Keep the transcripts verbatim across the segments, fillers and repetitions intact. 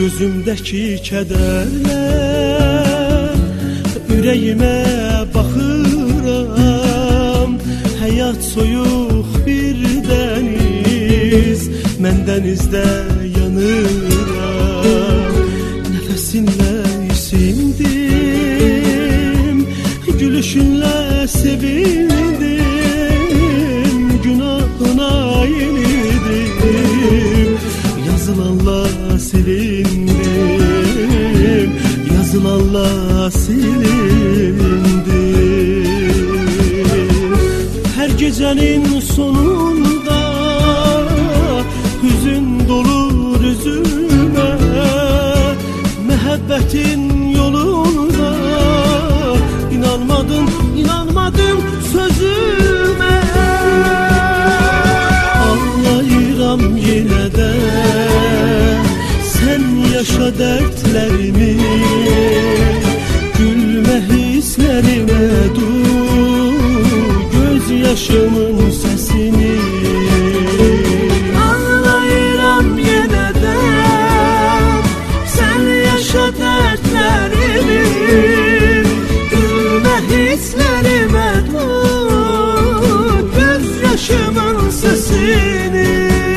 Gözümdəki kədərlər ürəyimə baxıram. Həyat soyuq bir dəniz, mən dənizdə yanıram. Nəfəsinlə isindim, gülüşünlə sevindim, günahına yenildim. Yazılanla silindim, yazılanla silindim. Her gecenin sonunda hüzün dolur üzüme, məhəbbətin yolunda inanmadım, inanmadım sözüme. Ağlayıram yenə də, sen yaşa dertlerimi, gülme hislerime, dur gözyaşımın sesini. Ağlayıram yenə də, sen yaşa dertlerimi, gülme hislerime, dur gözyaşımın sesini.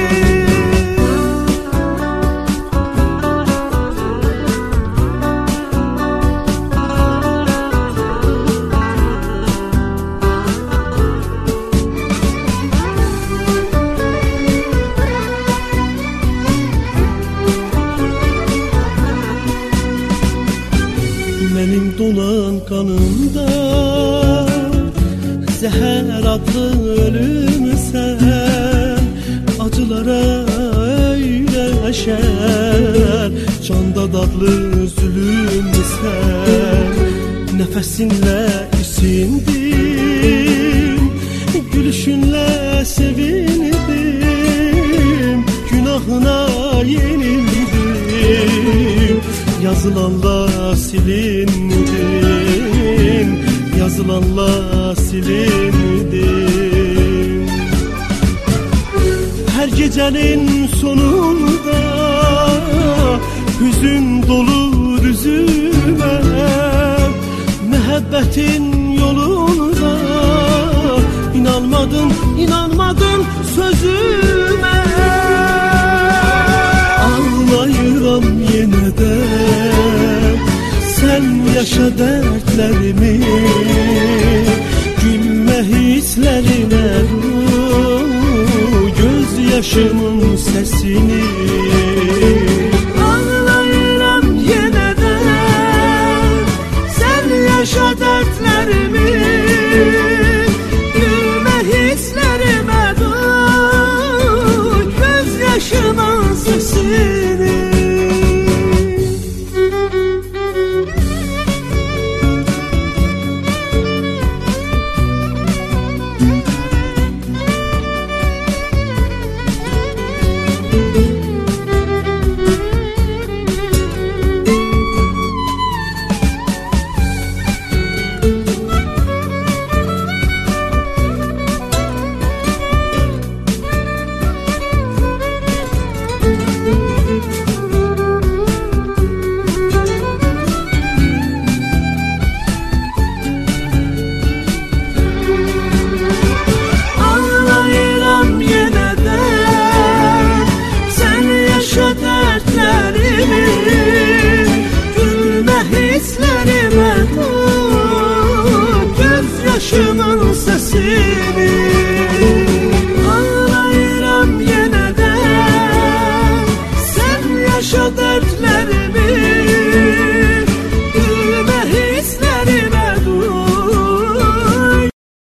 Benim donan kanımda zehər adlı ölümsən, acılara öyləşər, canda dadlı zülümsən. Nəfəsinlə isindim, gülüşünlə sevindim, günahına yenildim. Yazılanla silindim, yazılanla silindim. Her gecenin sonunda hüzün dolur üzüme, məhəbbətin yolunda inanmadım, inanmadım sözüme. Ağlayıram yenə də, sen yaşa dertlerimi, gülme hislerine, gözyaşımın sesini. Ağlayıram yenə də, sen yaşa dertlerimi, gülme hislerime, dur gözyaşımın sesini. Gözyaşımın sesini.